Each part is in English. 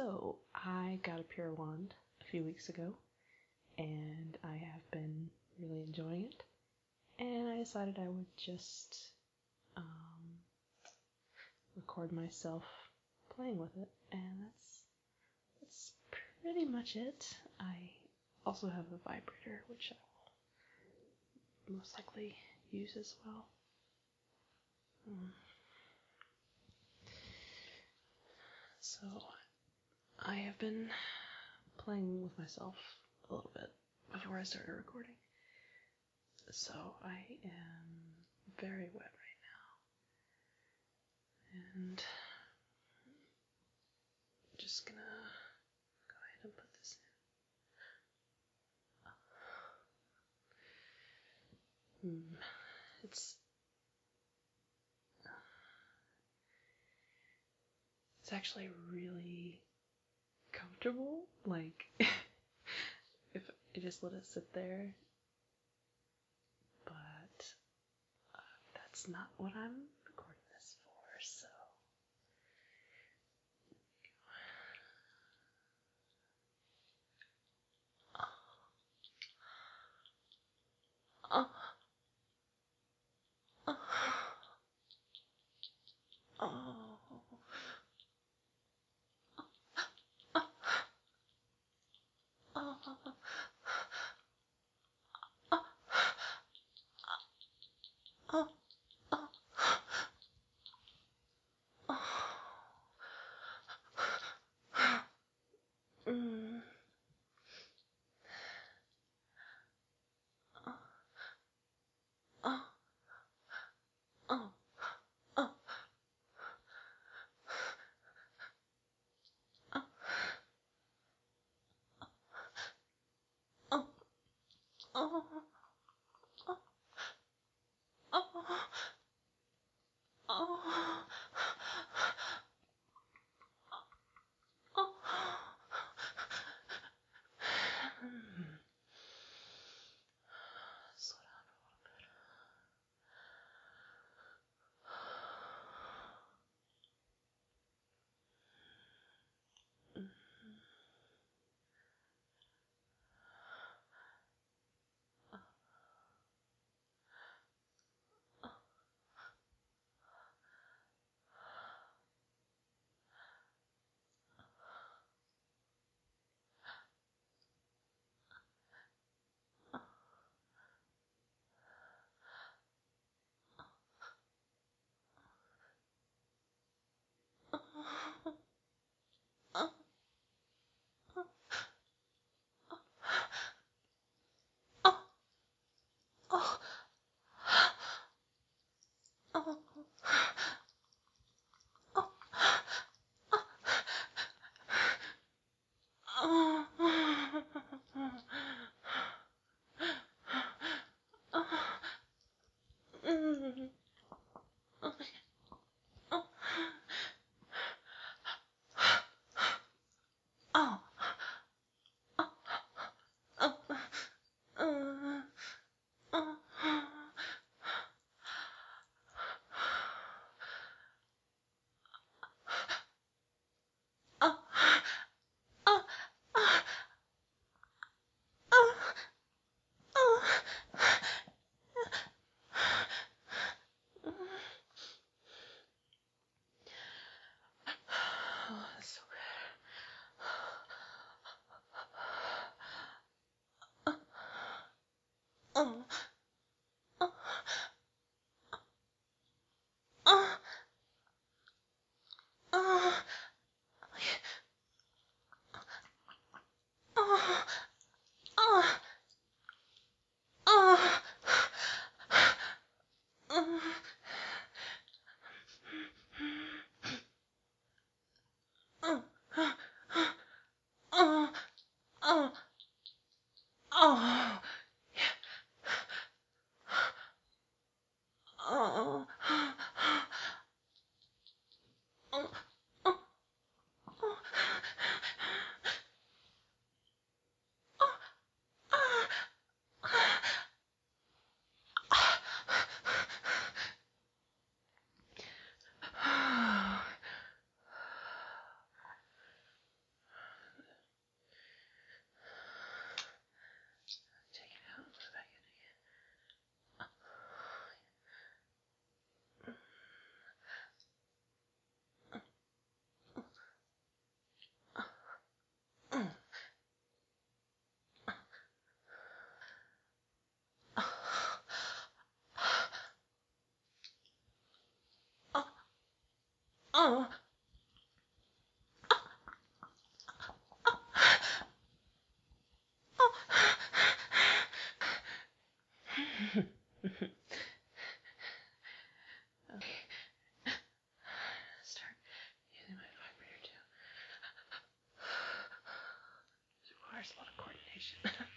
So, I got a Pure Wand a few weeks ago, and I have been really enjoying it. And I decided I would just record myself playing with it, and that's pretty much it. I also have a vibrator, which I will most likely use as well. So, I have been playing with myself a little bit before I started recording. So I am very wet right now. And I'm just gonna go ahead and put this in. It's actually really comfortable. Like, if I just let it sit there. But that's not what I'm recording this for, so. Oh. Oh. Oh. uh, Start using my vibrator too. This requires a lot of coordination.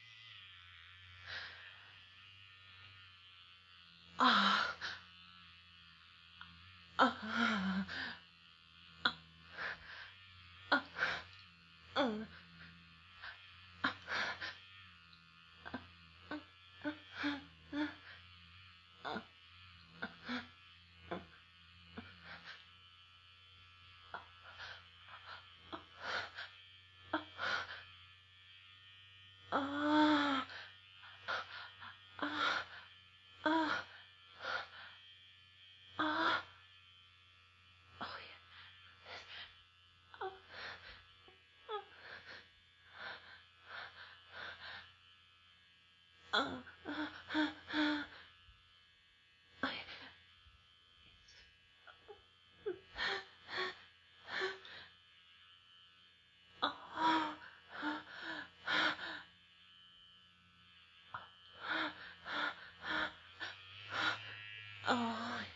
Ah. Ah. Ah. Ah. Ah. Ah. Ah. Ah. Oh yeah. Ah. Ah. Ah. Ah. Ah. Ah. Oh.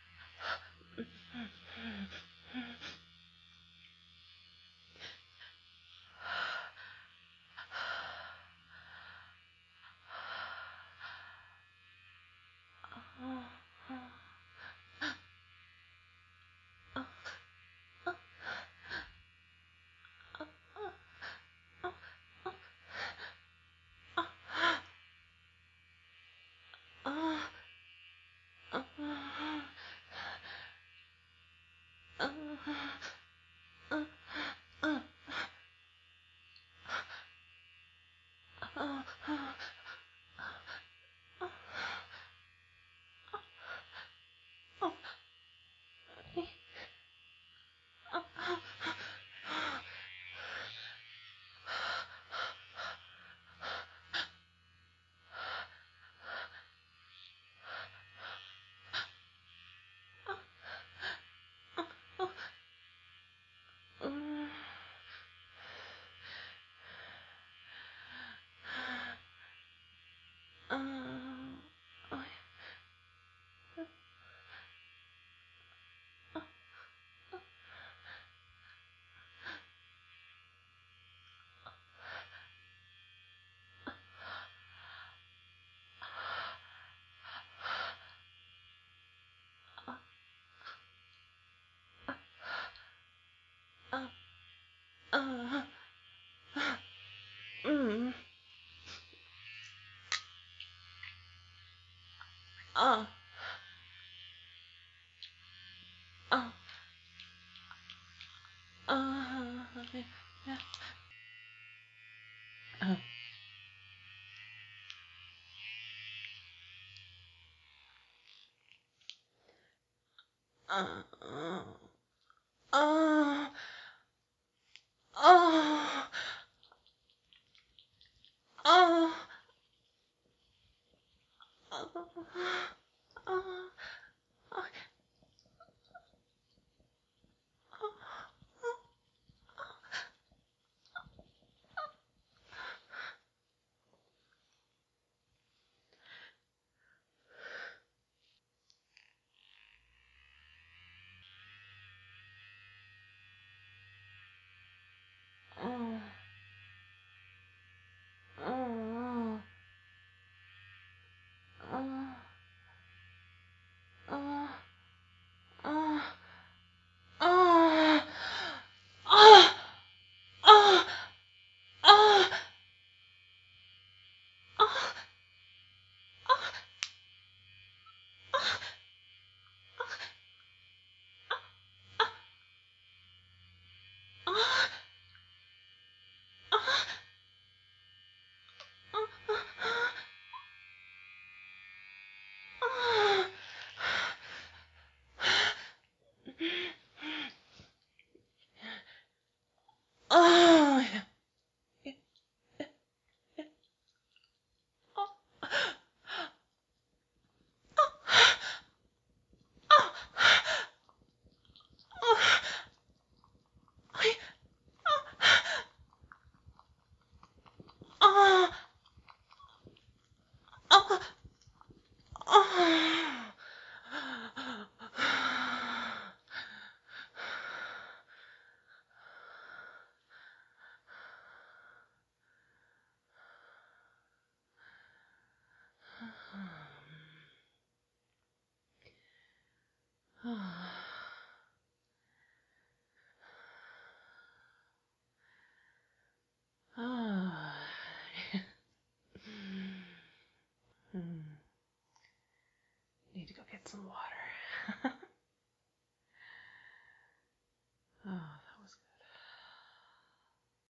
Yeah. to go get some water.